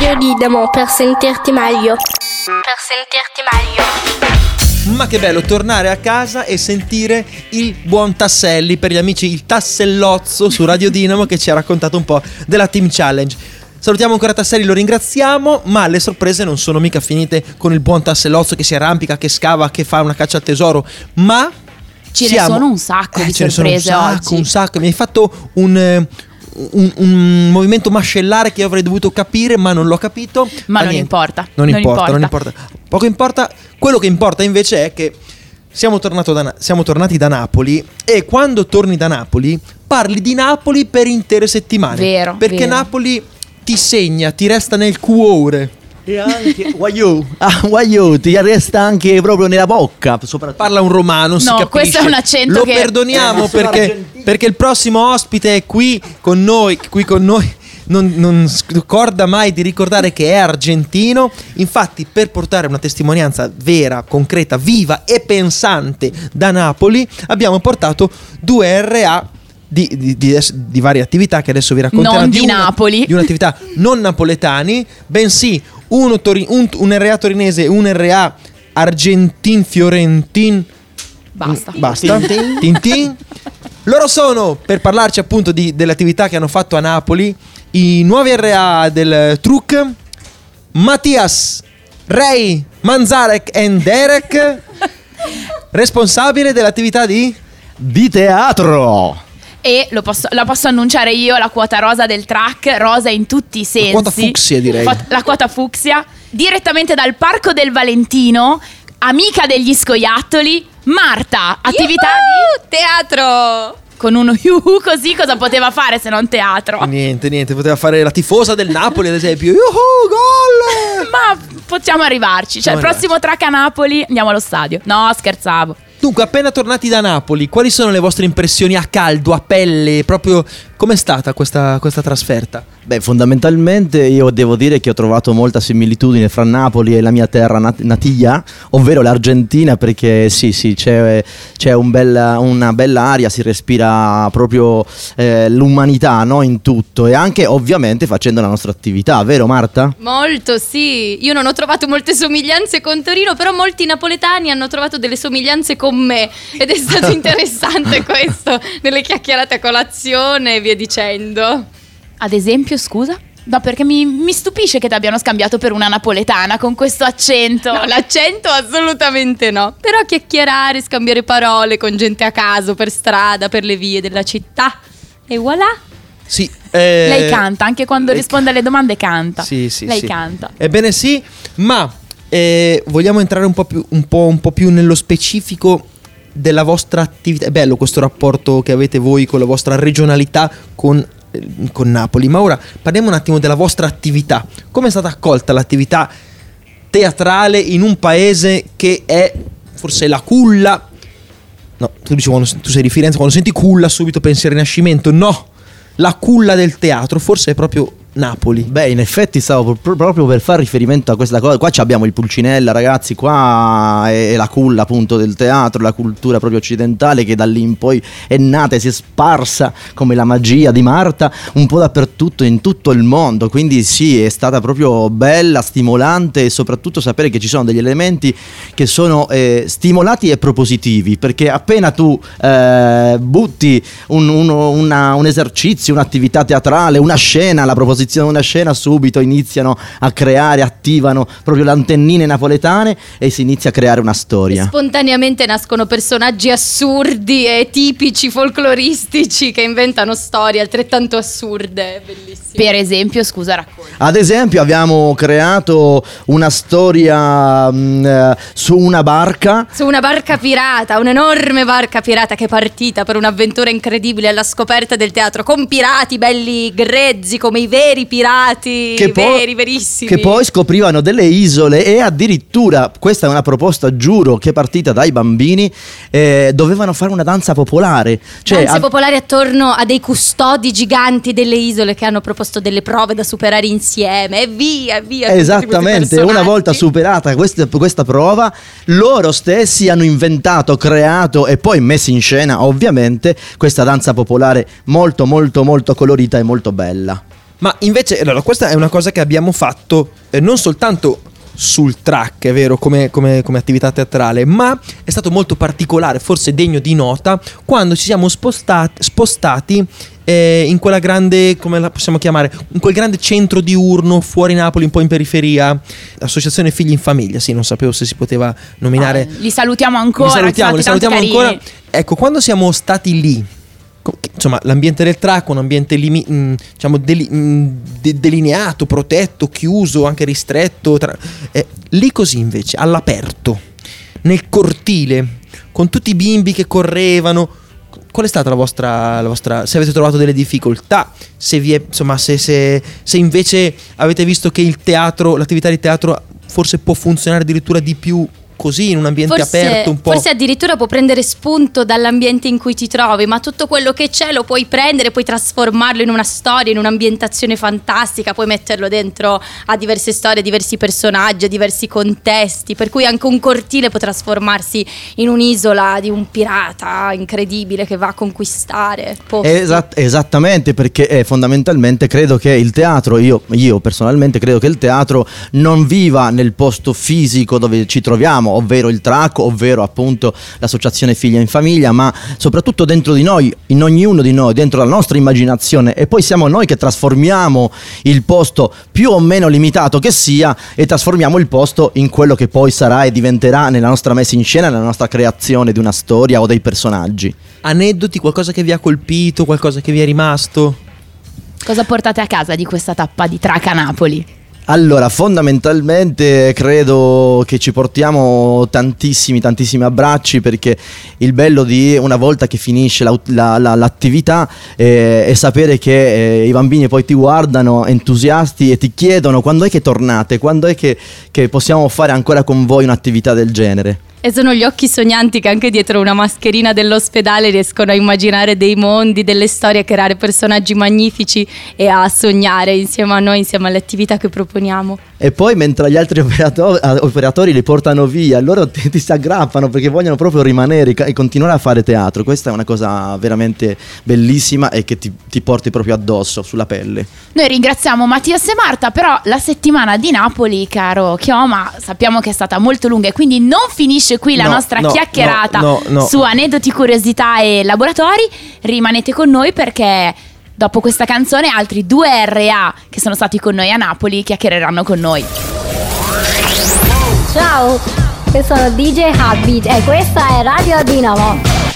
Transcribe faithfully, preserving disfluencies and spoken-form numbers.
Radio Dinamo per sentirti meglio. Per sentirti meglio. Ma che bello tornare a casa e sentire il buon Tasselli, per gli amici il Tassellozzo su Radio Dinamo, che ci ha raccontato un po' della Team Challenge. Salutiamo ancora Tasselli, lo ringraziamo, ma le sorprese non sono mica finite con il buon Tassellozzo che si arrampica, che scava, che fa una caccia al tesoro, ma ce siamo... ne sono un sacco eh, di ce sorprese ne sono un sacco, oggi. un sacco. Mi hai fatto un... Un, un movimento mascellare che io avrei dovuto capire, ma non l'ho capito. Ma non niente. importa. Non, Non importa, importa. non importa. Poco importa. Quello che importa invece è che siamo, tornato da, siamo tornati da Napoli. E quando torni da Napoli parli di Napoli per intere settimane. Vero, Perché vero. Napoli ti segna, ti resta nel cuore. E anche Guaiù, ah, Guaiù, ti resta anche proprio nella bocca. Soprattutto. Parla un romano, non si No, capisce. questo è un accento Lo che- perdoniamo Eh, sono perché, argentino. perché il prossimo ospite è qui con noi. Qui con noi non, non scorda mai di ricordare che è argentino. Infatti, per portare una testimonianza vera, concreta, viva e pensante da Napoli, abbiamo portato due R A Di, di, di, di varie attività che adesso vi racconterò. Non di una, Napoli. Di un'attività non napoletani, bensì uno tori- un, un R A torinese e un R A argentin fiorentin. Basta. Basta. Tintin. Loro sono, per parlarci appunto di, delle attività che hanno fatto a Napoli, i nuovi R A del Truc, Mattias, Ray, Manzarek e Derek, responsabile dell'attività di... Di teatro. E lo posso, la posso annunciare io, la quota rosa del track, rosa in tutti i sensi. quota fucsia, direi. Fa- La quota fucsia, direttamente dal Parco del Valentino, amica degli scoiattoli, Marta, attività Yuhu! Teatro! di... Con uno yuhu così cosa poteva fare se non teatro? Niente, niente, poteva fare la tifosa del Napoli ad esempio. Yuhu, gol! Ma possiamo arrivarci, cioè il Possiamo prossimo track a Napoli andiamo allo stadio. No, scherzavo. Dunque, appena tornati da Napoli, quali sono le vostre impressioni a caldo, a pelle? Proprio com'è stata questa, questa trasferta? Beh, fondamentalmente io devo dire che ho trovato molta similitudine fra Napoli e la mia terra nat- natia, ovvero l'Argentina, perché sì, sì, c'è, c'è un bella, una bella aria, si respira proprio eh, l'umanità, no? In tutto, e anche ovviamente facendo la nostra attività, vero Marta? Molto, sì. Io non ho trovato molte somiglianze con Torino, però molti napoletani hanno trovato delle somiglianze con me. Ed è stato interessante questo, nelle chiacchierate a colazione e via dicendo. Ad esempio, scusa? No, perché mi, mi stupisce che ti abbiano scambiato per una napoletana con questo accento. No, l'accento assolutamente no. Però chiacchierare, scambiare parole con gente a caso per strada, per le vie della città. E voilà. Sì, eh, Lei canta, anche quando lei- risponde alle domande canta. Sì, sì, Lei sì. canta. Ebbene sì, ma eh, vogliamo entrare un po' più, un po', un po' più nello specifico della vostra attività. È bello questo rapporto che avete voi con la vostra regionalità con, eh, con Napoli. Ma ora parliamo un attimo della vostra attività. Come è stata accolta l'attività teatrale in un paese che è forse la culla? No, tu dici quando, tu sei di Firenze, quando senti culla subito pensi al Rinascimento. No, la culla del teatro forse è proprio Napoli. Beh, in effetti stavo pro- proprio per fare riferimento a questa cosa. Qua ci abbiamo il Pulcinella, ragazzi, qua è, è la culla appunto del teatro, la cultura proprio occidentale che da lì in poi è nata e si è sparsa come la magia di Marta un po' dappertutto in tutto il mondo. Quindi sì, è stata proprio bella, stimolante, e soprattutto sapere che ci sono degli elementi che sono eh, stimolati e propositivi, perché appena tu eh, butti un, uno- una- un esercizio, un'attività teatrale, una scena, la proposizione di una scena, subito iniziano a creare, attivano proprio le antennine napoletane e si inizia a creare una storia. Spontaneamente nascono personaggi assurdi e tipici folcloristici che inventano storie altrettanto assurde. È bellissimo. Per esempio, scusa, racconta. Ad esempio abbiamo creato una storia mh, eh, su una barca. Su una barca pirata, un'enorme barca pirata che è partita per un'avventura incredibile alla scoperta del teatro, con pirati belli grezzi come i veri pirati, Che poi- veri, verissimi. Che poi scoprivano delle isole e addirittura, questa è una proposta, giuro, che è partita dai bambini, eh, dovevano fare una danza popolare. Cioè, Danze ab- popolari attorno a dei custodi giganti delle isole che hanno proposto delle prove da superare insieme e via, e via. tutti questi Esattamente, una personaggi. volta superata questa, questa prova, loro stessi hanno inventato, creato e poi messo in scena ovviamente questa danza popolare molto molto molto colorita e molto bella. Ma invece, allora, questa è una cosa che abbiamo fatto eh, non soltanto sul track, è vero, come, come, come attività teatrale, ma è stato molto particolare, forse degno di nota, quando ci siamo spostati, spostati eh, in quella grande, come la possiamo chiamare, in quel grande centro diurno fuori Napoli, un po' in periferia, Associazione Figli in Famiglia, sì, non sapevo se si poteva nominare. Ah, li salutiamo ancora. Li salutiamo, li salutiamo ancora. Ecco, quando siamo stati lì, insomma, l'ambiente del track è un ambiente limi- mh, diciamo deli- mh, de- delineato, protetto, chiuso, anche ristretto. Tra- eh, lì così invece, all'aperto, nel cortile, con tutti i bimbi che correvano. Qual è stata la vostra, la vostra se avete trovato delle difficoltà, se vi è, insomma, se, se, se invece avete visto che il teatro, l'attività di teatro forse può funzionare addirittura di più così, in un ambiente forse, aperto un po'. Forse addirittura può prendere spunto dall'ambiente in cui ti trovi, ma tutto quello che c'è lo puoi prendere, puoi trasformarlo in una storia, in un'ambientazione fantastica, puoi metterlo dentro a diverse storie, diversi personaggi, a diversi contesti, per cui anche un cortile può trasformarsi in un'isola di un pirata incredibile che va a conquistare posti. Esat- esattamente, perché eh, fondamentalmente credo che il teatro, io, io personalmente credo che il teatro non viva nel posto fisico dove ci troviamo, ovvero il track, ovvero appunto l'associazione Figlia in Famiglia, ma soprattutto dentro di noi, in ognuno di noi, dentro la nostra immaginazione, e poi siamo noi che trasformiamo il posto più o meno limitato che sia, e trasformiamo il posto in quello che poi sarà e diventerà nella nostra messa in scena, nella nostra creazione di una storia o dei personaggi. Aneddoti, qualcosa che vi ha colpito, qualcosa che vi è rimasto? Cosa portate a casa di questa tappa di track a Napoli? Allora, fondamentalmente credo che ci portiamo tantissimi, tantissimi abbracci, perché il bello di una volta che finisce la, la, la, l'attività eh, è sapere che eh, i bambini poi ti guardano entusiasti e ti chiedono quando è che tornate, quando è che, che possiamo fare ancora con voi un'attività del genere. E sono gli occhi sognanti che anche dietro una mascherina dell'ospedale riescono a immaginare dei mondi, delle storie, a creare personaggi magnifici e a sognare insieme a noi, insieme alle attività che proponiamo. E poi mentre gli altri operatori, operatori li portano via, loro ti, ti si aggrappano perché vogliono proprio rimanere e continuare a fare teatro. Questa è una cosa veramente bellissima e che ti, ti porti proprio addosso, sulla pelle. Noi ringraziamo Mattias e Marta, però la settimana di Napoli, caro Chioma, sappiamo che è stata molto lunga e quindi non finisce qui la No, nostra no, chiacchierata no, no, no. su aneddoti, curiosità e laboratori. Rimanete con noi perché dopo questa canzone altri due R A che sono stati con noi a Napoli chiacchiereranno con noi. Ciao, io sono D J Habit e questa è Radio Dinamo.